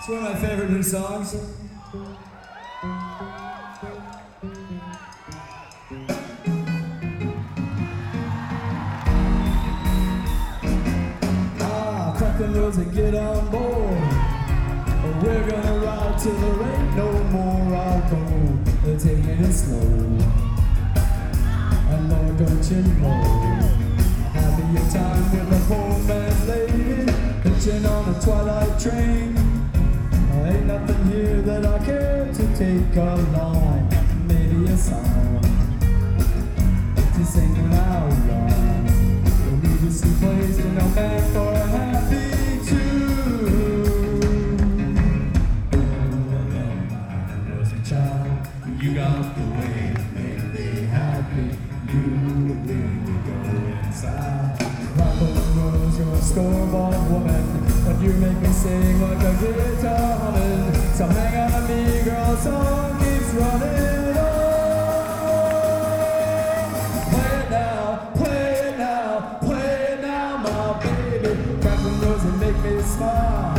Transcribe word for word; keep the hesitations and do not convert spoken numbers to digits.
It's one of my favorite new songs. Ah, crack the roads and get on board. We're gonna ride till there ain't no more alcohol. They're taking it slow. And Lord, don't you know, having your time with a poor man's lady, hitching on a twilight train. Ain't nothing here that I care to take along. Maybe a song to sing out loud. We'll leave this place in a man for a happy tune. When I was a child, you got the way to make me happy. You would really go inside. Rock on the rose, you're a scoreboard woman. But you make me sing like a guitar humming. So hang on to me, girl, song keeps running on. Play it now, play it now, play it now, my baby. Crack the rose and make me smile.